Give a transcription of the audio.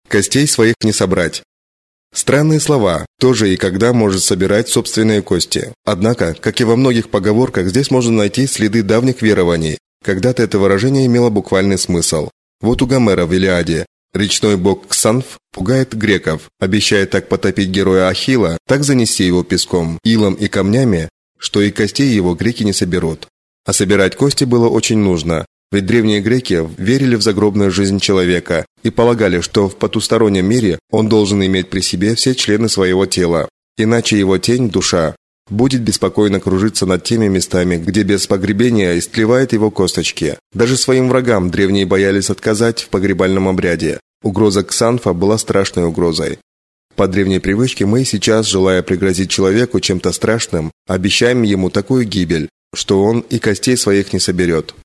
Костей своих не собрать. Странные слова, кто же и когда может собирать собственные кости. Однако, как и во многих поговорках, здесь можно найти следы давних верований. Когда-то это выражение имело буквальный смысл. Вот у Гомера в «Илиаде» речной бог Ксанф пугает греков, обещая так потопить героя Ахилла, так занести его песком, илом и камнями, что и костей его греки не соберут. А собирать кости было очень нужно, ведь древние греки верили в загробную жизнь человека и полагали, что в потустороннем мире он должен иметь при себе все члены своего тела, иначе его тень, душа, будет беспокойно кружиться над теми местами, где без погребения истлевают его косточки. Даже своим врагам древние боялись отказать в погребальном обряде. Угроза Ксанфа была страшной угрозой. По древней привычке мы сейчас, желая пригрозить человеку чем-то страшным, обещаем ему такую гибель, что он и костей своих не соберет.